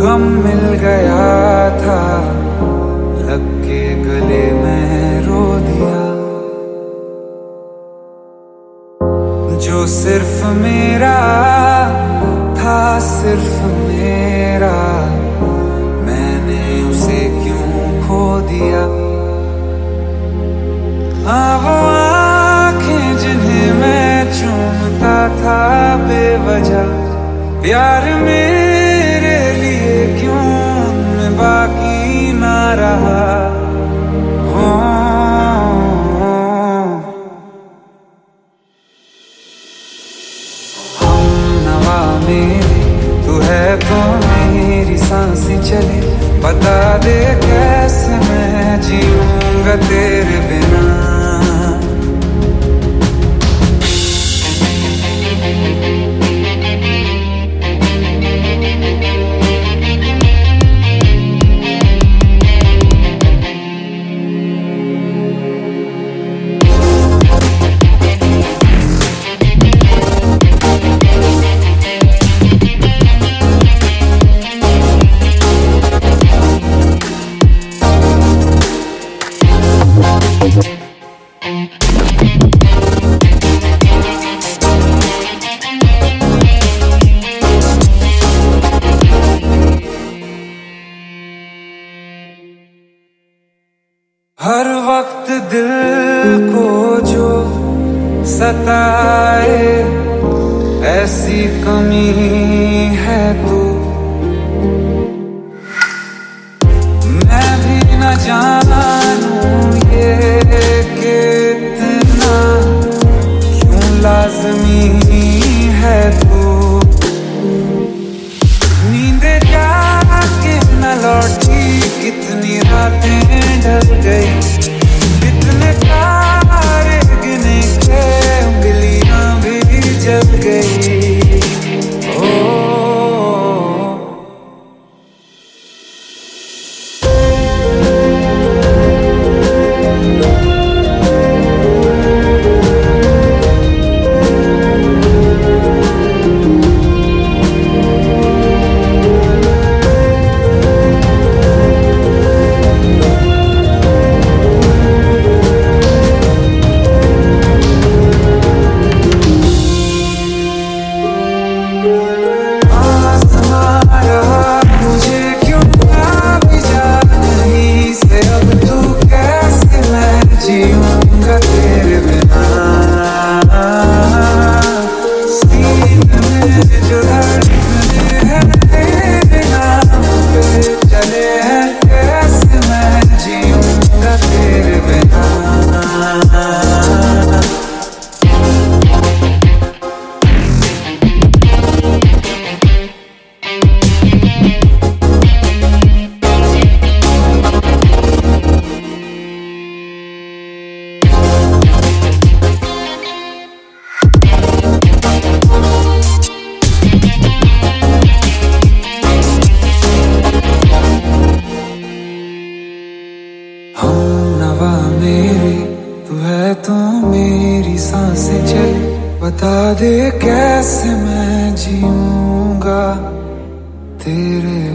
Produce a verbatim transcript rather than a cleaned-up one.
गम मिल गया था, लग के गले में रो दिया। जो सिर्फ मेरा था, सिर्फ मेरा, मैंने उसे क्यों खो दिया। हाँ वो आँखें जिन्हें मैं चूमता था बेवजह, प्यार मेरे लिए क्यों उनमें बाकी ना रहा। हो हम नवा मेरे, तू है तो मेरी सांसें चले, बता दे कैसे मैं जीऊंगा तेरे बिना। हर वक्त दिल को जो सताए, ऐसी कमी है तू। मैं भी न जानूं ये कि इतना क्यों लाज़मी है तू। नींदें जाके न लौटी, कितनी रातें ढल गई, कितने तारे गिने के उंगलियां भी जल गई। ओ तू है तो मेरी सांसें चले, बता दे कैसे मैं जीऊंगा तेरे